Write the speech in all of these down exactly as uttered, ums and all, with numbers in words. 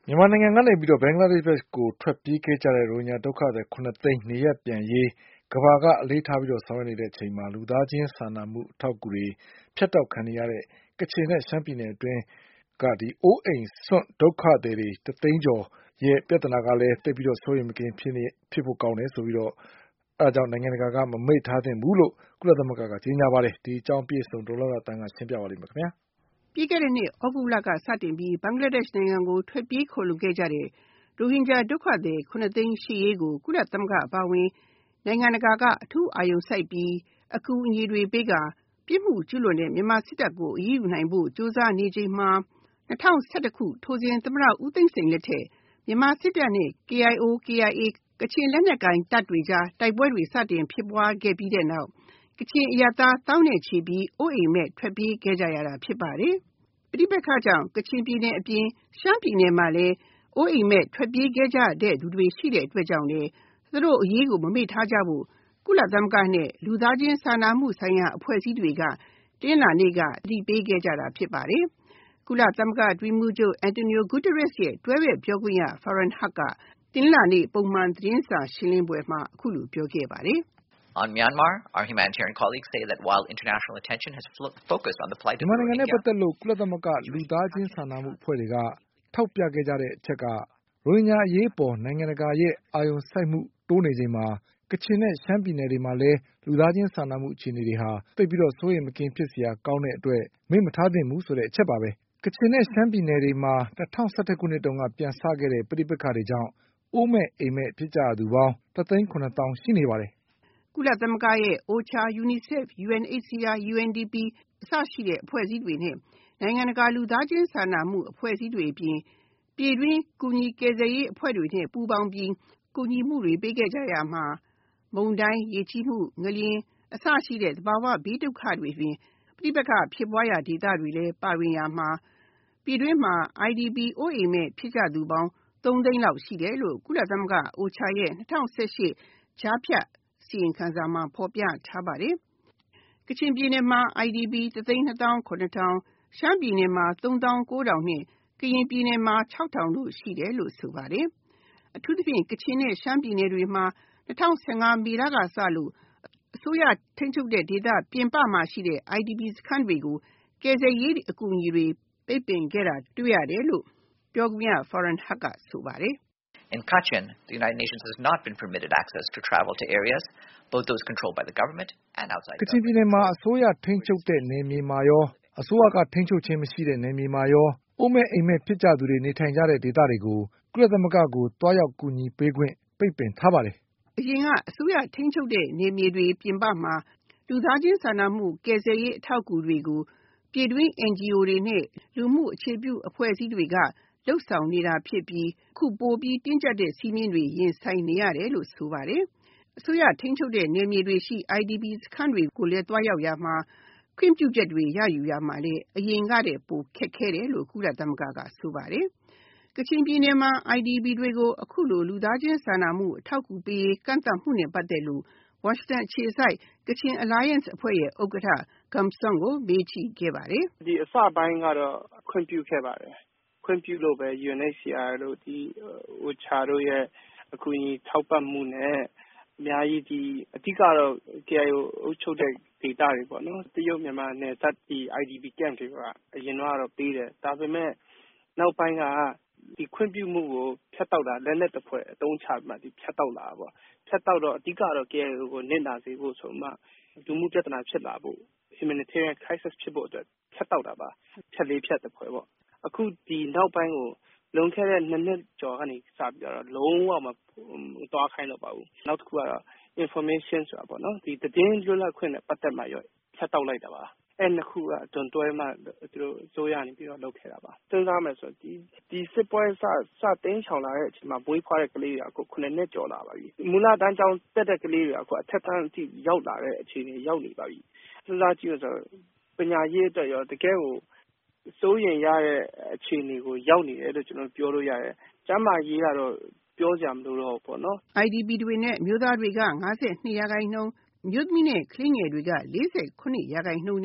မြန်မာနိုင်ငံကနေပြီးတော့ဘင်္ဂလားဒေ့ရှ်ဘက်ကိုထွက်ပြေးခဲ့ကြတဲ့ရိုဟင်ဂျာဒုက္ခသည်ခုနှစ်သိန်းနေရပ်ပြန်ရေးကမ္ဘာကအလေးထားပြီးတော့ဆောင်ရွက်နေတဲ့အချိန်မှာလူသားချင်းစာနာမှုအထောက်အကူတွေဖြတ်တောက်ခံနေရတဲ့ကချင်နဲ့ရှမ်းပြည်နယ်အတွင်းကဒီအိုးအိမ်စွန့်ဒုက္ခသည်တွေတသိန်းကျော်ရဲ့ပြဿနာကလည်းတိတ်ပြီးတော့စိုးရိမ်မကင်းဖြစ်နေဖြစ်ဖို့ကောင်းတယ်ဆိုပြီးတော့အဲဒါကြောင့်နိုင်ငံတကာကမမိတ်ထားသင့်ဘူးလို့ကုလသမဂ္ဂကကြေညာပါတယ်ဒီအကြောင်းပြည့်စုံဒေါ်လာလာတန်းကရှင်းပြပါလိမ့်မယ်ခင်ဗျာပြီးခဲ့တဲ့နှစ်ဩဂုတ်လကစတင်ပြီးဘင်္ဂလားဒေ့ရှ်နိုင်ငံကိုထွက်ပြေးခိုလှုံခဲ့ကြတဲ့ရိုဟင်ဂျာဒုက္ခသည်ခုနှစ်သိန်းရှိရေးကိုကုလသမဂ္ဂအပါအဝင်နိုင်ငံတကာကအထူးအာရုံစိုက်ပြီးအကူအညီတွေပေးကပြစ်မှုကျူးလွန်တဲ့မြန်မာစစ်တပ်ကိုအရေးယူနိုင်ဖို့ကြိုးစားနေချိန်မှာ၂၀၁၁ခုထိုစဉ်သမ္မတဦးသိန်းစိန်လက်ထက်မြန်မာစစ်တပ်နဲ့ ကေအိုင်အို ကေအိုင်အေ ကချင်လက်နက်ကိုင်တပ်တွေကြားတိုက်ပွဲတွေစတင်ဖြစ်ပွားခဲ့ပြီးတဲ့နောက်ကချင်အရပ်သားသောင်းနဲ့ချီပြီးအိုးအိမ်မဲ့ထွက်ပြေးခဲ့ကြရတာဖြစ်ပါတယ်။ပဋိပက္ခကြောင့်ကချင်ပြည်နယ်အပြင်ရှမ်းပြည်နယ်မှာလည်းအိုးအိမ်မဲ့ထွက်ပြေးခဲ့ကြတဲ့သူတွေရှိတဲ့အတွက်ကြောင့်လည်းသူတို့အရေးကိုမမေ့ထားကြဖို့ကုလသမဂ္ဂနဲ့လူသားချင်းစာနာမှုဆိုင်ရာအဖွဲ့အစည်းတွေကတင်းလာနေ့ကတတိပေးခဲ့ကြတာဖြစ်ပါတယ်။ကုလသမဂ္ဂအတွင်းမှုချုပ်အန်တိုနီယိုဂူတရက်စ်ရဲ့တွဲဘက်ပြောခွင့်ရဖာရင်ဟတ်ကတင်းလာနေ့ပုံမှန်သတင်းစာရှင်းလင်းပွဲမှာအခုလိုပြောခဲ့ပါတယ်။ On Myanmar, our humanitarian colleagues say that while international attention has focused on the plight of the Rohingya, မြန်မာနိုင်ငံနဲ့ပတ်သက်လို့ကုလသမဂ္ဂလူသားချင်းစာနာမှုအဖွဲ့တွေကထောက်ပြခဲ့ကြတဲ့အချက်ကရိုဟင်ဂျာအရေးပေါ်နိုင်ငံတကာရဲ့အာရုံစိုက်မှုတိုးနေချိန်မှာကချင်နဲ့ရှမ်းပြည်နယ်တွေမှာလည်းလူသားချင်းစာနာမှုအခြေအနေတွေဟာသိပ်ပြီးတော့စိုးရိမ်မကင်းဖြစ်စရာကောင်းတဲ့အတွက်မေ့မထားသင့်ဘူးဆိုတဲ့အချက်ပါပဲကချင်နဲ့ရှမ်းပြည်နယ်တွေမှာ၂၀၁၁ခုနှစ်တုန်းကပြန်စခဲ့တဲ့ပဋိပက္ခတွေကြောင့်အိုးမဲ့အိမ်မဲ့ဖြစ်ကြရသူပေါင်းတသိန်းခုနှစ်သောင်းရှိနေပါတယ်ကုလသမဂ္ဂရဲ့ အိုချာ, ယူနီဆက်ဖ်, ယူအန်အိတ်စီအာ ယူအန်ဒီပီ အစရှိတဲ့အဖွဲ့အစည်းတွေနဲ့နိုင်ငံတကာလူသားချင်းစာနာမှုအဖွဲ့အစည်းတွေအပြင်ပြည်တွင်းကူညီကယ်ဆယ်ရေးအဖွဲ့တွေနဲ့ပူးပေါင်းပြီးကူညီမှုတွေပေးခဲ့ကြရမှာမုန်တိုင်းရေကြီးမှုငလျင်အစရှိတဲ့သဘာဝဘေးဒုက္ခတွေတွင်ပဋိပက္ခဖြစ်ပွားရာဒေသတွေလည်းပါဝင်ရမှာပြည်တွင်းမှာ အိုင်ဒီပီ အိုးအိမ်မဲ့ဖြစ်ကြသူပေါင်းသုံးသိန်းလောက်ရှိတယ်လို့ကုလသမဂ္ဂအိုချာရဲ့၂၀၁၈ကြားဖြတ်အစီရင်ခံစာမှာဖော်ပြထားပါတယ်။ကချင်ပြည်နယ်မှာ အိုင်ဒီပီ တသိန်းနှစ်သောင်းခုနှစ်ထောင်ရှမ်းပြည်နယ်မှာသုံးသောင်းကိုးထောင်နဲ့ကရင်ပြည်နယ်မှာခြောက်ထောင်တို့ရှိတယ်လို့ဆိုပါတယ်။အထူးသဖြင့်ကချင်နဲ့ရှမ်းပြည်နယ်တွေမှာ၂၀၁၅မေလကစလို့အစိုးရထိန်းချုပ်တဲ့ဒေသပြင်ပမှာရှိတဲ့ အိုင်ဒီပီ စခန်းတွေကိုကယ်ဆယ်ရေးအကူအညီတွေပိတ်ပင်ခဲ့တာတွေ့ရတယ်လို့ပြောခွင့်ရဖာရင်ဟတ်ကဆိုပါတယ်။ In Kachin, the United Nations has not been permitted access to travel to areas, both those controlled by the government and outside. ကချင်ပြည်နယ်မှာအစိုးရထိန်းချုပ်တဲ့နယ်မြေမှာရောအစိုးရကထိန်းချုပ်ခြင်းမရှိတဲ့နယ်မြေမှာရောအိုးမဲ့အိမ်မဲ့ဖြစ်ကြသူတွေနေထိုင်ကြတဲ့ဒေသတွေကိုကုလသမဂ္ဂကိုတွားရောက်ကူညီပေးခွင့်ပိတ်ပင်ထားပါတယ်။အရင်ကအစိုးရထိန်းချုပ်တဲ့နယ်မြေတွေပြင်ပမှာလူသားချင်းစာနာမှုကယ်ဆယ်ရေးအထောက်အကူတွေကိုပြည်တွင်း အန်ဂျီအို တွေနဲ့လူမှုအခြေပြုအဖွဲ့အစည်းတွေကလှုပ်ဆောင်နေတာဖြစ်ပြီးခုပိုပြီးတင်းကျပ်တဲ့စည်းမျဉ်းတွေရင်ဆိုင်နေရတယ်လို့ဆိုပါတယ်။အစိုးရထိန်းချုပ်တဲ့နယ်မြေတွေရှိ အိုင်ဒီပီ စခန်းတွေကိုလည်းတွားရောက်ရမှာခွင့်ပြုချက်တွေရယူရမှာလည်းအရင်ကတည်းကပိုခက်ခဲတယ်လို့ကုလသမဂ္ဂကဆိုပါတယ်။ကချင်ပြည်နယ်မှာ အိုင်ဒီပီ တွေကိုအခုလိုလူသားချင်းစာနာမှုအထောက်အကူပေးရေးကန့်သတ်မှုနဲ့ပတ်သက်လို့ဝါရှင်တန်အခြေစိုက် Kachin Alliance အဖွဲ့ရဲ့ဥက္ကဋ္ဌ Gum San ကိုမေးကြည့်ခဲ့ပါတယ်။ဒီအစပိုင်းကတော့ခွင့်ပြုခဲ့ပါတယ်။ခွင့်ပြုလို့ပဲ ယူအန်အိတ်စီအာတို့ဒီ အိုချာတို့ရဲ့အကူအညီထောက်ပံ့မှုနဲ့အများကြီးဒီအဓိကတော့ ကေအိုင်အို အုပ်ချုပ်တဲ့ဒေသတွေပေါ့နော်တရုတ်မြန်မာနယ်စပ်ဒီ အိုင်ဒီပီ camp တွေကအရင်တော့ပေးတယ်ဒါပေမဲ့နောက်ပိုင်းကဒီခွင့်ပြုမှုကိုဖျက်တောက်တာလက်လက်တစ်ဖွဲ့အတုံးချပြီးမှဒီဖျက်တောက်လာတာပေါ့ဖျက်တောက်တော့အဓိကတော့ ကေအိုင်အို ကိုနစ်နာစေဖို့ဆိုမှလူမှုပြဿနာဖြစ်လာဖို့ humanitarian crisis ဖြစ်ဖို့အတွက်ဖျက်တောက်တာပါဖျက်လေးဖျက်တစ်ဖွဲ့ပေါ့အခုဒီနောက်ပိုင်းကိုလွန်ခဲ့တဲ့နှစ်နှစ်ကျော်ကနေစပြီးတော့လုံးဝမသွားခိုင်းတော့ပါဘူးနောက်တစ်ခုကတော့ information ဆိုတာပေါ့နော်ဒီသတင်းလွတ်လပ်ခွင့်နဲ့ပတ်သက်မှရောဖျက်တောက်လိုက်တာပါအဲ့နှစ်ခုကတွန်တွဲမှသူတို့အစိုးရနေပြီးတော့လုပ်ခဲ့တာပါစဉ်းစားမယ်ဆိုဒီဒီစစ်ပွဲစစတင်းချောင်လာတဲ့အချိန်မှာဘွေးဖွားတဲ့ကလေးတွေကအခုခုနှစ်နှစ်ကျော်လာပါပြီမူလတန်းကျောင်းတက်တဲ့ကလေးတွေကအခုအထက်တန်းအထိရောက်လာတဲ့အခြေအနေရောက်နေပါပြီစဉ်းစားကြည့်လို့ဆိုပညာရေးအတွက်ရောတကယ်ကိုစိုးရင်ရတဲ့အခြေအနေကိုရောက်နေတယ်လို့ကျွန်တော်ပြောလို့ရတယ်ကျန်းမာရေးကတော့ပြောစရာမလိုတော့ဘူးပေါ့နော်အိုင်ဒီပီ တွေနဲ့မျိုးသားတွေက၅၂ရာခိုင်နှုန်းမြို့သမီးနဲ့ကလေးငယ်တွေက၄၉ရာခိုင်နှုန်းနဲ့တ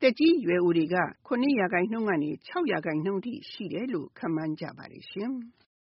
တက်ကြီးရွယ်အိုတွေကခုနှစ်ရာခိုင်နှုန်းကနေခြောက်ရာခိုင်နှုန်းထိရှိတယ်လို့ခန့်မှန်းကြပါတယ်ရှင်။